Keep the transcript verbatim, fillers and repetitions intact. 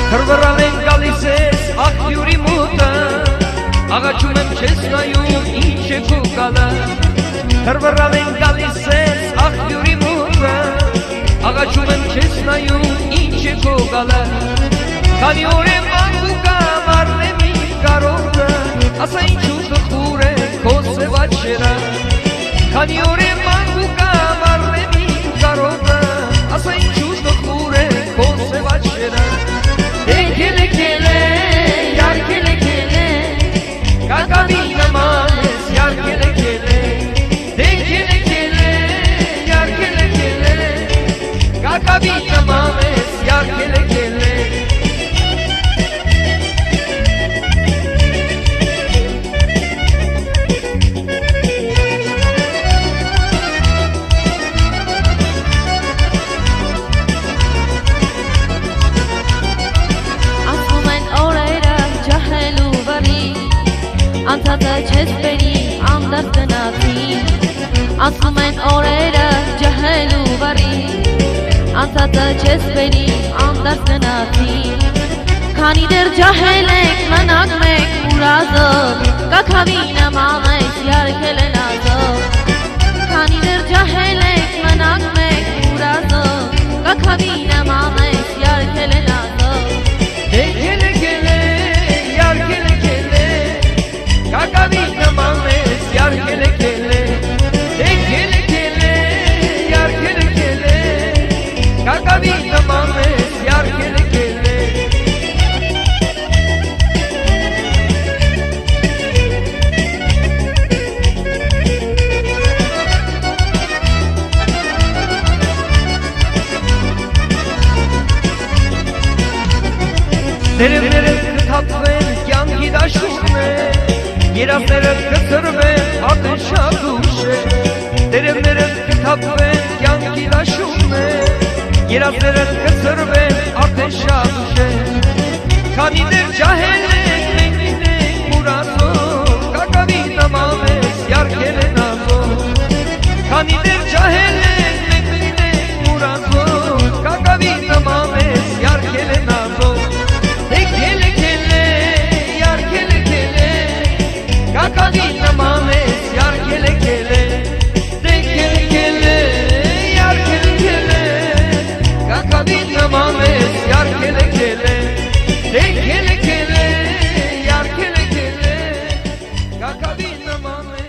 Հրվռալ են գալիս ես աղբյուրի մուտը, աղաչում եմ չես նայում ինչ է քո գալը։ Հրվռալ են գալիս ես աղբյուրի մուտը, աղաչում եմ չես նայում ինչ է քո գալը։ Քանի օր է մանգու կամ առնեմի կարոտը, ասա ինչու տխուր է քո սևաչերը։ Քանի օր է մանգու կամ առնեմի կարոտը, ասա ինչու տխուր է քո սևաչերը։ Kele kele, yar kele kele, kakabi namanes, yar kele kele. De kele kele, yar kele kele, kakabi namanes, yar kele kele. Անցածը չես բերի անդարձ գնացի, ասում են օրերը ջահելու վարի, անցածը չես բերի անդարձ գնացի, քանի դեռ ջահել եք մնակ մեկ ուրազով, կաքավի նման ես յարքել են ազով, քանի դեռ ջահել եք մնակ մեկ ուրազով, կաքավի նման ես յարքել են ազով։ Kele kele, yar kele kele, kakabi namanes, yar kele kele. De kele kele, yar kele kele, kakabi namanes, yar kele kele. Derevlere kıtapven yangi daşune, Yeraflere kıtırven ateşa duşe. Derevlere kıtapven yangi daşune, Yeraflere kıtırven ateşa duşe. Kanidir cahelek mengine murazo, Kakavi namames yar kele nazo. Kanidir cahelek mengine murazo, Kakavi namames yar kele nazo. Kele kele, yar kele kele, kakabi namames, yar kele kele. De kele kele, yar kele kele, kakabi namames, yar kele kele. De kele kele, yar kele kele, kakabi namames.